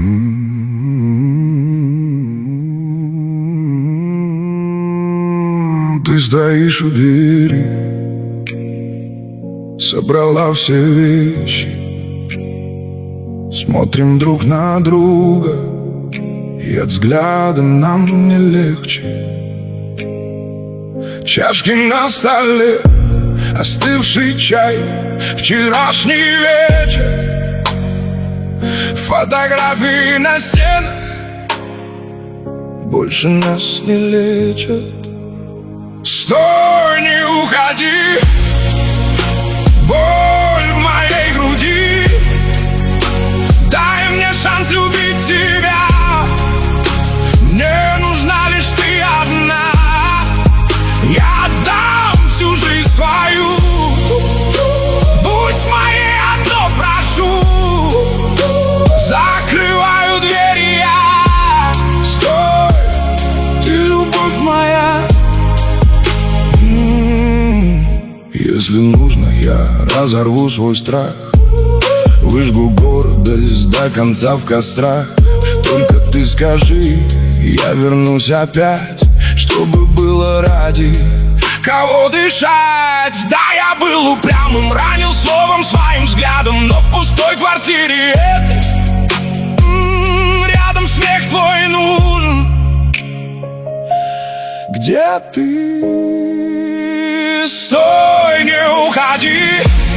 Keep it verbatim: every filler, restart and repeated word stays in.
Ты стоишь у двери, собрала все вещи. Смотрим друг на друга, и от взгляда нам не легче. Чашки на столе, остывший чай, вчерашний вечер, фотографии на стенах больше нас не лечат. Стой, не уходи, боль в моей груди, дай мне шанс любить тебя. Мне нужна лишь ты одна, я отдам всю жизнь свою. Будь моей, одно прошу, закрываю двери я. Стой, ты любовь моя. Если нужно, я разорву свой страх, выжгу гордость до конца в кострах. Только ты скажи, я вернусь опять, чтобы было ради кого дышать. Да, я был упрямым, ранил словом, своим взглядом, но в пустой квартире этой м-м, рядом смех твой нужен. Где ты? Стой, не уходи.